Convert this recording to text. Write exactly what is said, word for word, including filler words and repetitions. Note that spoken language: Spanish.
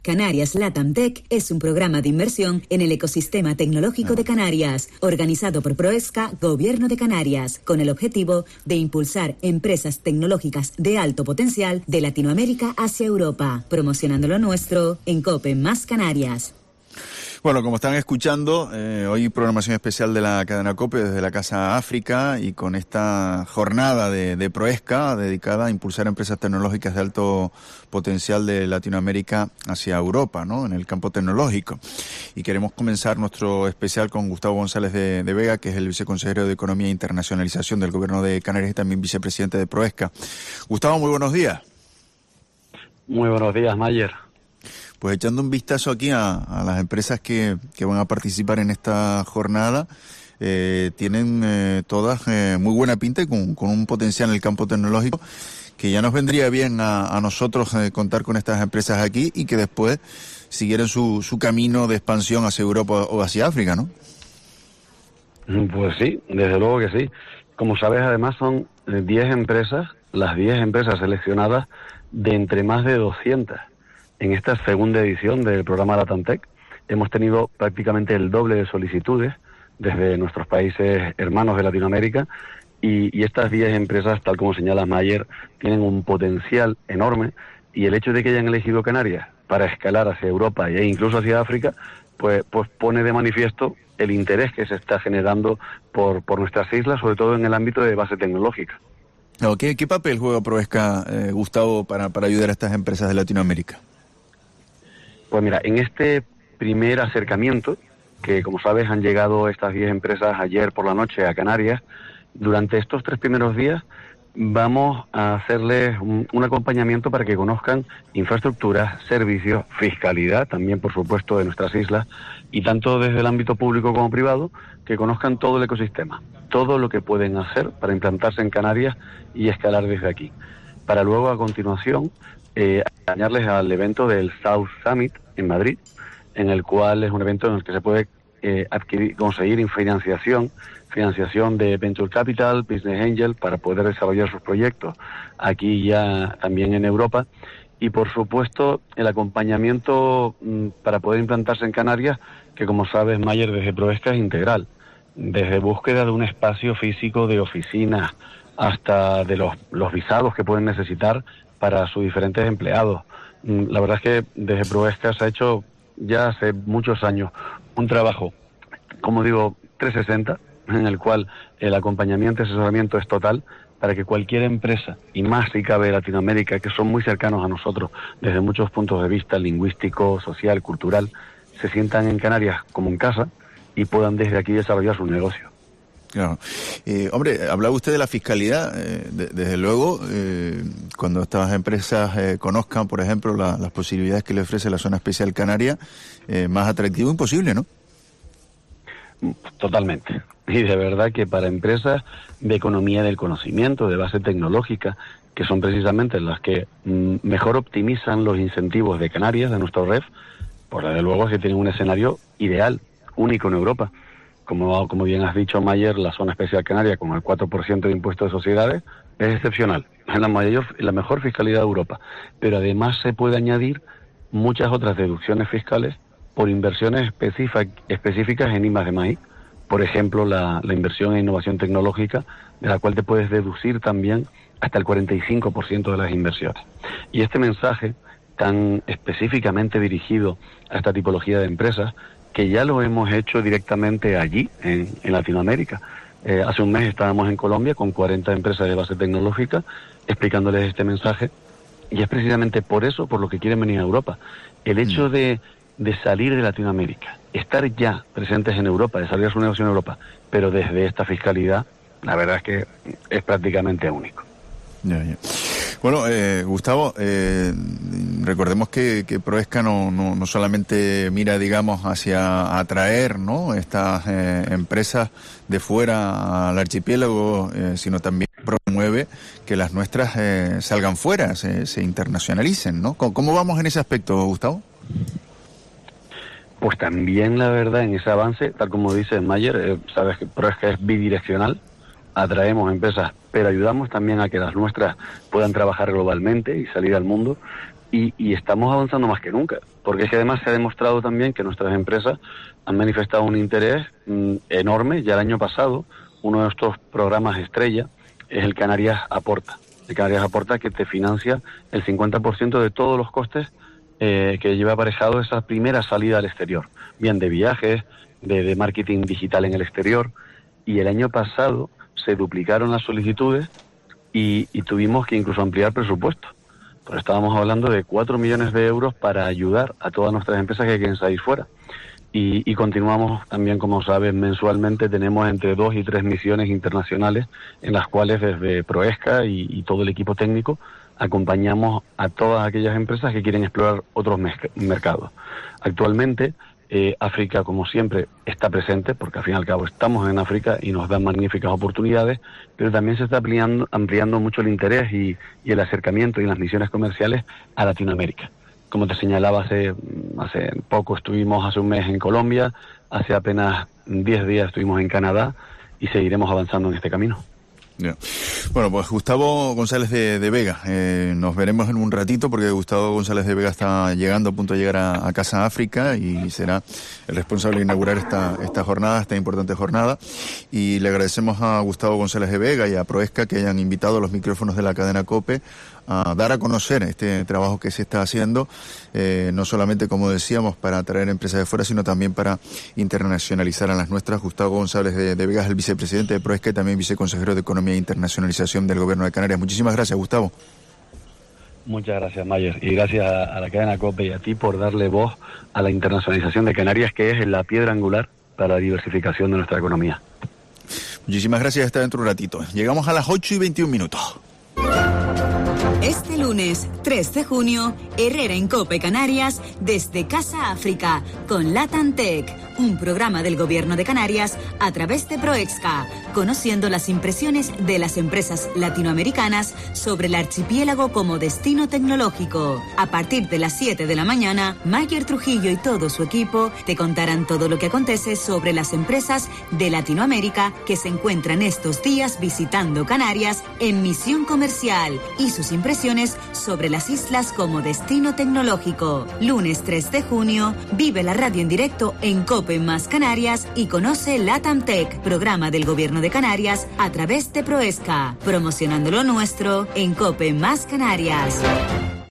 Canarias Latam Tech es un programa de inversión en el ecosistema tecnológico de Canarias, organizado por Proesca, Gobierno de Canarias, con el objetivo de impulsar empresas tecnológicas de alto potencial de Latinoamérica hacia Europa, promocionando lo nuestro en COPE más Canarias. Bueno, como están escuchando, eh, hoy programación especial de la cadena COPE desde la Casa África y con esta jornada de, de Proesca dedicada a impulsar empresas tecnológicas de alto potencial de Latinoamérica hacia Europa, ¿no?, en el campo tecnológico. Y queremos comenzar nuestro especial con Gustavo González de, de Vega, que es el viceconsejero de Economía e Internacionalización del Gobierno de Canarias y también vicepresidente de Proesca. Gustavo, muy buenos días. Muy buenos días, Mayer. Pues echando un vistazo aquí a, a las empresas que, que van a participar en esta jornada, eh, tienen eh, todas eh, muy buena pinta y con, con un potencial en el campo tecnológico que ya nos vendría bien a, a nosotros eh, contar con estas empresas aquí y que después siguieran su, su camino de expansión hacia Europa o hacia África, ¿no? Pues sí, desde luego que sí. Como sabes, además son diez empresas, las diez empresas seleccionadas de entre más de doscientas. En esta segunda edición del programa Latam Tech hemos tenido prácticamente el doble de solicitudes desde nuestros países hermanos de Latinoamérica y, y estas diez empresas, tal como señala Mayer, tienen un potencial enorme y el hecho de que hayan elegido Canarias para escalar hacia Europa e incluso hacia África, pues, pues pone de manifiesto el interés que se está generando por, por nuestras islas, sobre todo en el ámbito de base tecnológica. No, ¿qué, ¿Qué papel juega Proesca, eh, Gustavo, para, para ayudar a estas empresas de Latinoamérica? Pues mira, en este primer acercamiento, que como sabes han llegado estas diez empresas ayer por la noche a Canarias, durante estos tres primeros días vamos a hacerles un, un acompañamiento para que conozcan infraestructuras, servicios, fiscalidad, también por supuesto de nuestras islas, y tanto desde el ámbito público como privado, que conozcan todo el ecosistema, todo lo que pueden hacer para implantarse en Canarias y escalar desde aquí. Para luego, a continuación, eh, acompañarles al evento del South Summit en Madrid, en el cual es un evento en el que se puede eh, adquirir, conseguir financiación, financiación de Venture Capital, Business Angel, para poder desarrollar sus proyectos aquí ya también en Europa. Y por supuesto el acompañamiento mmm, para poder implantarse en Canarias, que como sabes, Mayer, desde Proesca es integral, desde búsqueda de un espacio físico de oficinas hasta de los, los visados que pueden necesitar para sus diferentes empleados. La verdad es que desde Proesca se ha hecho ya hace muchos años un trabajo, como digo, trescientos sesenta, en el cual el acompañamiento y asesoramiento es total para que cualquier empresa, y más si cabe Latinoamérica, que son muy cercanos a nosotros desde muchos puntos de vista, lingüístico, social, cultural, se sientan en Canarias como en casa y puedan desde aquí desarrollar su negocio. Claro. Eh, hombre, hablaba usted de la fiscalidad. Eh, de, desde luego, eh, cuando estas empresas eh, conozcan, por ejemplo, la, las posibilidades que le ofrece la zona especial canaria, eh, más atractivo imposible, ¿no? Totalmente. Y de verdad que para empresas de economía del conocimiento, de base tecnológica, que son precisamente las que mm, mejor optimizan los incentivos de Canarias, de nuestro R E F, pues desde luego es que tienen un escenario ideal, único en Europa. Como, como bien has dicho, Mayer, la zona especial canaria con el cuatro por ciento de impuestos de sociedades es excepcional, es la mayor, la mejor fiscalidad de Europa. Pero además se puede añadir muchas otras deducciones fiscales por inversiones específicas en I más D más I. Por ejemplo, la, la inversión en innovación tecnológica, de la cual te puedes deducir también hasta el cuarenta y cinco por ciento de las inversiones. Y este mensaje tan específicamente dirigido a esta tipología de empresas, que ya lo hemos hecho directamente allí, en, en Latinoamérica. Eh, hace un mes estábamos en Colombia con cuarenta empresas de base tecnológica explicándoles este mensaje, y es precisamente por eso, por lo que quieren venir a Europa. El hecho de, de salir de Latinoamérica, estar ya presentes en Europa, desarrollar su negocio en Europa, pero desde esta fiscalidad, la verdad es que es prácticamente único. Ya, ya. Bueno, eh, Gustavo, eh, recordemos que, que Proesca no, no, no solamente mira, digamos, hacia atraer, ¿no?, estas eh, empresas de fuera al archipiélago, eh, sino también promueve que las nuestras eh, salgan fuera, se, se internacionalicen, ¿no? ¿Cómo, ¿Cómo vamos en ese aspecto, Gustavo? Pues también, la verdad, en ese avance, tal como dice Mayer, eh, sabes que Proesca es bidireccional. Atraemos empresas, pero ayudamos también a que las nuestras puedan trabajar globalmente y salir al mundo. y, y estamos avanzando más que nunca, porque es que además se ha demostrado también que nuestras empresas han manifestado un interés mm, enorme. Ya el año pasado, uno de nuestros programas estrella es el Canarias Aporta. El Canarias Aporta, que te financia el cincuenta por ciento de todos los costes eh, que lleva aparejado esa primera salida al exterior, bien de viajes, de, de marketing digital en el exterior. Y el año pasado se duplicaron las solicitudes y, y tuvimos que incluso ampliar presupuesto. Pero estábamos hablando de cuatro millones de euros para ayudar a todas nuestras empresas que quieren salir fuera. Y, y continuamos también, como sabes, mensualmente tenemos entre dos y tres misiones internacionales en las cuales desde Proesca y, y todo el equipo técnico acompañamos a todas aquellas empresas que quieren explorar otros mercados. Actualmente, eh, África, como siempre, está presente, porque al fin y al cabo estamos en África y nos dan magníficas oportunidades, pero también se está ampliando, ampliando mucho el interés y, y el acercamiento y las misiones comerciales a Latinoamérica. Como te señalaba, hace, hace poco estuvimos, hace un mes en Colombia, hace apenas diez días estuvimos en Canadá y seguiremos avanzando en este camino. Yeah. Bueno, pues Gustavo González de, de Vega, eh, nos veremos en un ratito porque Gustavo González de Vega está llegando, a punto de llegar a, a Casa África y será el responsable de inaugurar esta, esta jornada, esta importante jornada, y le agradecemos a Gustavo González de Vega y a Proesca que hayan invitado a los micrófonos de la cadena COPE a dar a conocer este trabajo que se está haciendo, eh, no solamente, como decíamos, para atraer empresas de fuera, sino también para internacionalizar a las nuestras. Gustavo González de, de Vega es el vicepresidente de Proesca y también viceconsejero de Economía e Internacionalización del Gobierno de Canarias. Muchísimas gracias, Gustavo. Muchas gracias, Mayer, y gracias a, a la cadena COPE y a ti por darle voz a la internacionalización de Canarias, que es la piedra angular para la diversificación de nuestra economía. Muchísimas gracias, hasta dentro de un ratito. Llegamos a las ocho y veintiún minutos. Este lunes, tres de junio, Herrera en COPE Canarias, desde Casa África, con LATAM Tech, un programa del Gobierno de Canarias a través de Proexca, conociendo las impresiones de las empresas latinoamericanas sobre el archipiélago como destino tecnológico. A partir de las siete de la mañana, Mayer Trujillo y todo su equipo te contarán todo lo que acontece sobre las empresas de Latinoamérica que se encuentran estos días visitando Canarias en misión comercial y sus impresiones sobre las islas como destino tecnológico. Lunes tres de junio, vive la radio en directo en COPE más Canarias y conoce LATAM Tech, programa del Gobierno de Canarias a través de Proesca, promocionando lo nuestro en COPE más Canarias.